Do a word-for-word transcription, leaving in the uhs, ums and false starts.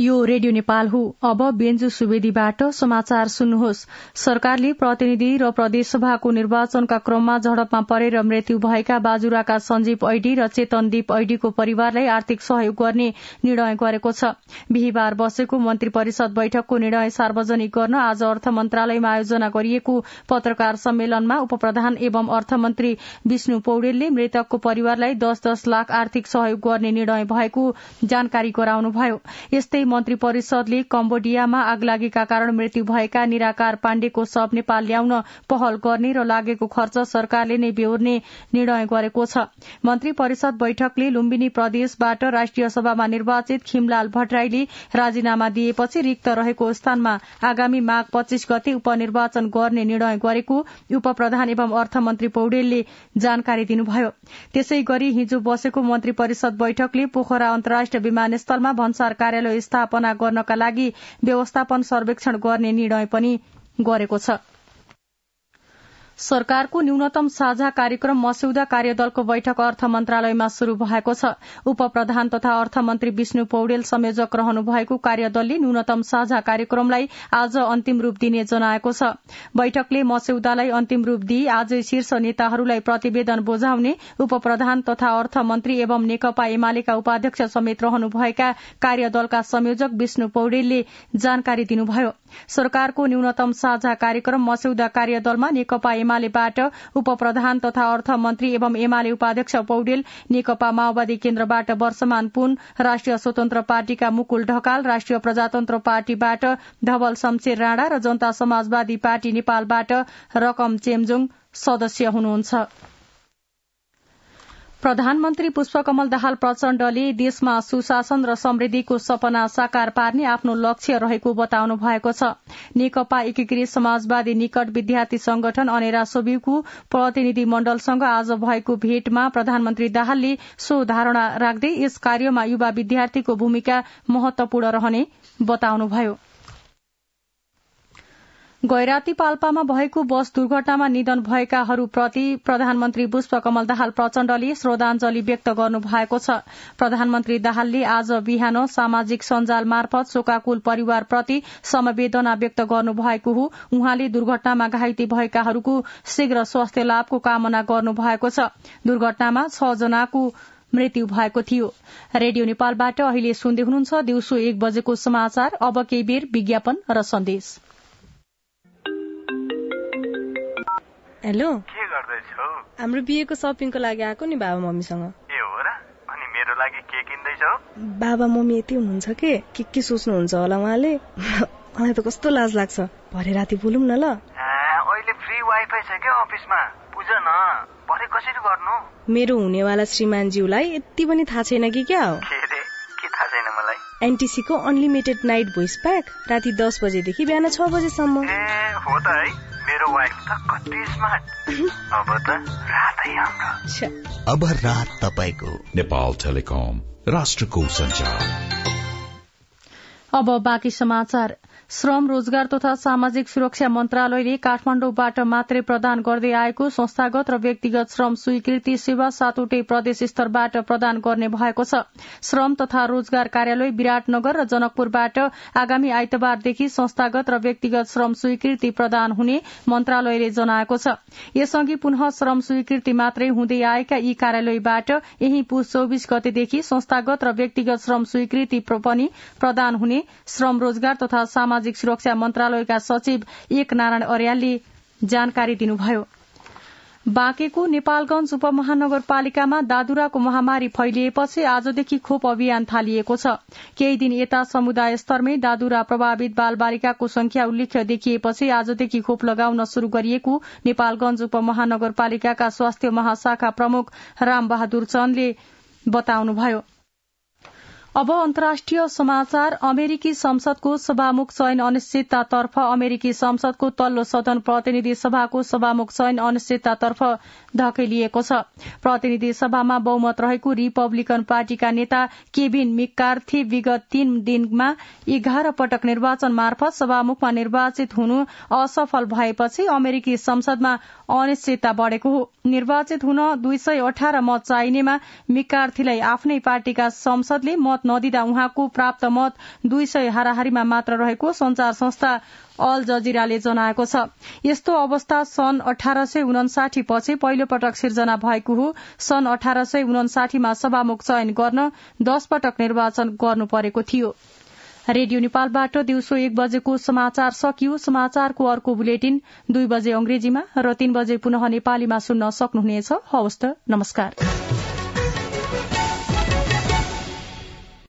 यो रेडियो नेपाल हो। अब बेन्जु सुवेदीबाट समाचार सुन्नुहोस्। सरकारले प्रतिनिधि र प्रदेशसभाको निर्वाचनका क्रममा झडपमा परेर मृत्यु भएका बाजुराका सञ्जीव ऐडी र चेतनदीप ऐडीको परिवारलाई आर्थिक सहयोग गर्ने निर्णय गरेको छ। बिहिबार बसेको मन्त्री परिषद बैठकको निर्णय सार्वजनिक गर्न आज अर्थ मन्त्रालयमा आयोजना गरिएको पत्रकार सम्मेलनमा उपप्रधान एवं अर्थमन्त्री विष्णु पौडेलले मृतकको परिवारलाई दस दस लाख आर्थिक सहयोग गर्ने निर्णय भएको जानकारी गराउनुभयो। यस्तै मन्त्री परिषदले कम्बोडियामा आगलागीका कारण मृत्यु भएका निराकार पाण्डेको शव नेपाल ल्याउन पहल गर्ने र लागेको खर्च सरकारले नै बेहोर्ने निर्णय गरेको छ। मन्त्री परिषद बैठकले लुम्बिनी प्रदेशबाट राष्ट्रिय सभामा निर्वाचित खिमलाल भट्टराईले राजीनामा दिएपछि रिक्त रहेको स्थानमा आगामी माघ पच्चीस गते उपनिर्वाचन गर्ने निर्णय गरेको उपप्रधान एवं अर्थमन्त्री पौडेलले जानकारी दिनुभयो। त्यसै गरी हिजो बसेको मन्त्री परिषद बैठकले पोखरा अन्तर्राष्ट्रिय विमानस्थलमा भन्सार कार्यालय स्थापना गर्नका लागि व्यवस्थापन सर्वेक्षण गर्ने निर्णय पनि गरेको छ। सरकारको न्यूनतम साझा कार्यक्रम मस्यौदा कार्यदलको बैठक अर्थ मन्त्रालयमा शुरू भएको छ। उपप्रधान तथा अर्थमन्त्री विष्णु पौडेल संयोजक रहनु भएको कार्यदलले न्यूनतम साझा कार्यक्रमलाई आज अन्तिम रूप दिने जनाएको छ। बैठकले मस्यौदालाई अन्तिम रूप दिई आजै शीर्ष नेताहरूलाई प्रतिवेदन बुझाउने उपप्रधान तथा अर्थमन्त्री एवं नेकपा एमालेका उपाध्यक्ष समेत रहनुभएका कार्यदलका संयोजक विष्णु पौडेलले जानकारी दिनुभयो। सरकारको न्यूनतम साझा कार्यक्रम मस्यौदा कार्यदलमा नेकपा एमालेबाट उपप्रधान तथा अर्थमन्त्री एवं एमाले उपाध्यक्ष पौडेल, नेकपा माओवादी केन्द्रबाट वर्षमान पुन, राष्ट्रिय स्वतन्त्र पार्टीका मुकुल ढकाल, राष्ट्रिय प्रजातन्त्र पार्टीबाट धवल शमशेर राणा र जनता समाजवादी पार्टी नेपालबाट रकम चेम्जोङ सदस्य हुनुहुन्छ। प्रधानमन्त्री पुष्पकमल दाहाल प्रचण्डले देशमा सुशासन र समृद्धिको सपना साकार पार्ने आफ्नो लक्ष्य रहेको बताउनु भएको छ। नेकपा एकीकृत समाजवादी निकट विद्यार्थी संगठन अनेरा सोभिको प्रतिनिधि मण्डलसँग आज भएको भेटमा प्रधानमन्त्री दाहालले सो धारणा राख्दै यस कार्यमा युवा विद्यार्थीको भूमिका महत्वपूर्ण रहने बताउनुभयो। गैराती पाल्पामा भएको बस दुर्घटनामा निधन भएकाहरूप्रति प्रधानमन्त्री पुष्पकमल दाहाल प्रचण्डले श्रद्धाञ्जली व्यक्त गर्नु भएको छ। प्रधानमन्त्री दाहालले आज बिहान सामाजिक सञ्जाल मार्फत शोकाकुल परिवारप्रति समवेदना व्यक्त गर्नु भएको हो। उहाँले दुर्घटनामा घाइते भएकाहरूको शीघ्र स्वास्थ्य लाभको कामना गर्नु भएको छ। दुर्घटनामा छ जनाको मृत्यु भएको थियो। रेडियो नेपालबाट अहिले सुन्दै हुनुहुन्छ दिउँसो एक बजेको समाचार। अब केही बेर विज्ञापन र सन्देश। हेलो, के गर्दैछौ? हाम्रो बिहेको शपिङको लागि आएको नि बाबा मम्मीसँग। ए हो र? अनि मेरो लागि के किन्दैछौ? बाबा मम्मी यति हुनुहुन्छ के के के सोच्नुहुन्छ होला उहाँले। मलाई त कस्तो लाज लाग्छ। भरे राति बोलौँ न ल। अहिले फ्री वाइफाई छ क्या अफिसमा, बुझ न। भरे कसरी गर्नु? मेरो हुनेवाला श्रीमानज्यूलाई यति पनि थाहा छैन कि क्या हो? के रे? के थाहा छैन मलाई? एनटीसी को अनलिमिटेड नाइट भोइस प्याक राति दस बजेदेखि बिहान छ बजेसम्म। ए हो त है, मेरो वाइफ त कति स्मार्ट। अब त रातै हाम्रो। अब रात तपाईको। नेपाल टेलिकम, राष्ट्रको सञ्चार। अब बाँकी समाचार। श्रम रोजगार तथा सामाजिक सुरक्षा मन्त्रालयले काठमाडौँबाट मात्रै प्रदान गर्दै आएको संस्थागत र व्यक्तिगत श्रम स्वीकृति सेवा सातवटै प्रदेश स्तरबाट प्रदान गर्ने भएको छ। श्रम तथा रोजगार कार्यालय विराटनगर र जनकपुरबाट आगामी आइतबारदेखि संस्थागत र व्यक्तिगत श्रम स्वीकृति प्रदान हुने मन्त्रालयले जनाएको छ। यसअघि पुनः श्रम स्वीकृति मात्रै हुँदै आएका यी कार्यालयबाट यही पुस चौबिस गतेदेखि संस्थागत र व्यक्तिगत श्रम स्वीकृति पनि प्रदान हुने श्रम रोजगार तथा सामाजिक सुरक्षा मन्त्रालयका सचिव एक नारायण अर्यालले जानकारी दिनुभयो। बाँकेको नेपालगंज उपमहानगरपालिकामा दादुराको महामारी फैलिएपछि आजदेखि खोप अभियान थालिएको छ। केही दिन यता समुदाय स्तरमै दादुरा प्रभावित बालबालिकाको संख्या उल्लेख्य देखिएपछि आजदेखि खोप लगाउन शुरू गरिएको नेपालगंज उपमहानगरपालिकाका स्वास्थ्य महाशाखा प्रमुख राम बहादुर चन्दले बताउनुभयो। अब अन्तर्राष्ट्रिय समाचार। अमेरिकी संसदको सभामुख चयन अनिश्चिततातर्फ अमेरिकी संसदको तल्लो सदन प्रतिनिधि सभाको सभामुख चयन अनिश्चिततातर्फ धकेलिएको छ। प्रतिनिधि सभामा बहुमत रहेको रिपब्लिकन पार्टीका नेता केभिन मेक्कार्थी विगत तीन दिनमा एघार पटक निर्वाचन मार्फत सभामुखमा निर्वाचित हुनु असफल भएपछि अमेरिकी संसदमा अनिश्चितता बढ़ेको हो। निर्वाचित हुन दुई सय अठार मत चाहिनेमा मेक्कार्थीलाई आफ्नै पार्टीका संसदले मत नदिँदा उहाँको प्राप्त मत दुई सय हाराहारीमा मात्र रहेको संचार संस्था अल जजिराले जनाएको छ। यस्तो अवस्था सन् अठार सय उनासाठी पछि पहिलो पटक सिर्जना भएको हो। सन् अठार सय उनासाठीमा सभामुख चयन गर्न दश पटक निर्वाचन गर्नु परेको थियो। रेडियो नेपालबाट दिउँसो एक बजेको समाचार सकियो। समाचारको अर्को बुलेटिन दुई बजे अंग्रेजीमा र तीन बजे पुनः नेपालीमा सुन्न सक्नुहुनेछ। हवस् त, नमस्कार।